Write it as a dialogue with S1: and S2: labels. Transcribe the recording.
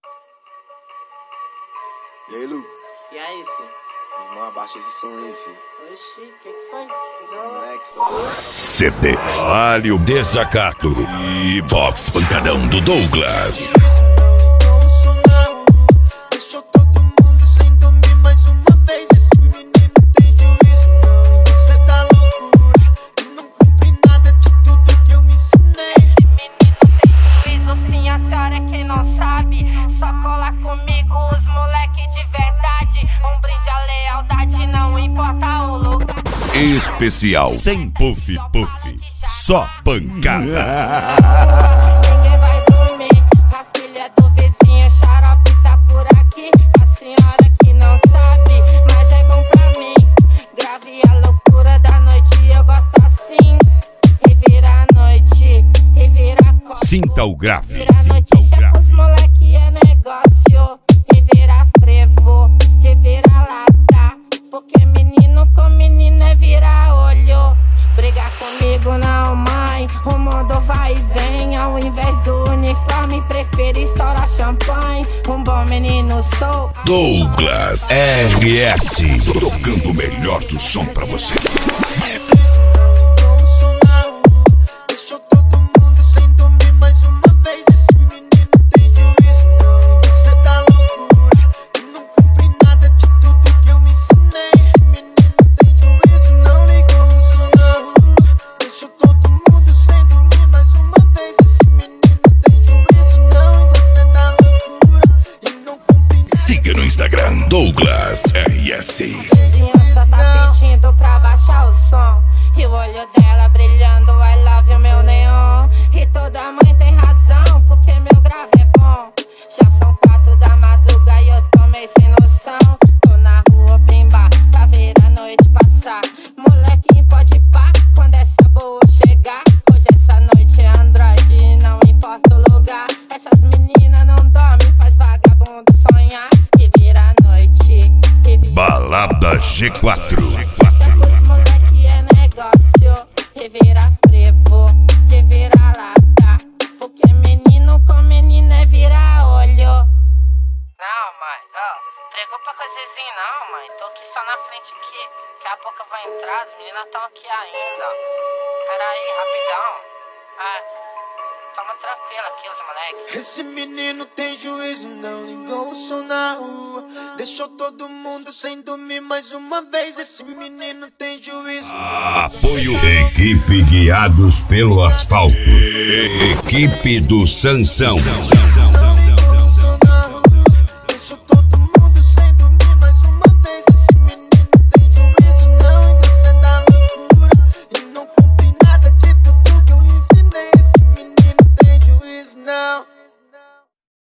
S1: E aí, Lu?
S2: E aí, filho?
S1: Irmão, abaixa esse som aí, filho.
S2: Oxi, o que foi?
S1: Moleque, só...
S3: CD Vale o Desacato e Vox Pancadão do Douglas.
S4: Deixou todo mundo sem dormir mais uma vez. Esse menino tem juízo, não gosta da loucura e não cumpre nada de tudo que eu me ensinei.
S5: Esse menino tem juízo, sim, a senhora é quem não sabe. Só cola comigo os moleque de verdade. Um brinde à lealdade, não importa o lugar.
S3: Especial sem puff puff, só pancada.
S5: Ninguém vai dormir, a filha do vizinho xarope tá por aqui. A senhora que não sabe, mas é bom pra mim. Grave a loucura da noite, eu gosto assim. Revira a noite, revira a copo.
S3: Sinta o grave,
S5: Vira
S3: sinta o
S5: notícia
S3: grave.
S5: pros moleque é negócio. Revira frevo, te vira lata. Porque menino com menino é virar olho. Brigar comigo não, mãe. O mundo vai e vem. Ao invés do uniforme, prefiro estourar champanhe. Um bom menino sou.
S3: Douglas RS, tocando o melhor do som pra você.
S4: Deixou todo mundo sem dormir mais uma vez. Esse menino tem juízo, não gosta da loucura e não cumpre nada de tudo que eu me ensinei. Esse menino tem juízo, não ligou o som na rua. Deixou todo mundo sem dormir mais uma vez. Esse menino tem juízo, não gosta da loucura e não cumpre nada.
S3: Siga no Instagram, Douglas RS.
S5: Vizinho só tá pedindo pra baixar o som. E o olho dela brilhando, I love you, meu neon. E toda mãe tem razão, porque meu grave é bom. Já são 4 da madruga e eu tô meio sem noção. Tô na rua, pimba, pra ver a noite passar. Molequinho pode pá, quando essa boa chegar. Hoje essa noite é Android, não importa o lugar. Essas meninas não dormem, faz vagabundo sonhar. E vira a noite, e vira
S3: Balada G4.
S5: os moleque é negócio, revira frevo, te vira lata. Porque menino com menino é virar olho. Não, mãe, preocupa com os vizinhos não, mãe. Tô aqui só na frente aqui. Daqui a pouco eu vou entrar, as meninas tão aqui ainda. Pera aí, rapidão. Toma tranquilo aqui, os moleques.
S4: Esse menino tem juízo, não ligou o som na rua. Deixou todo mundo sem dormir mais uma vez. Esse menino tem juízo.
S3: Apoio Equipe Guiados pelo Asfalto. Equipe do Sansão.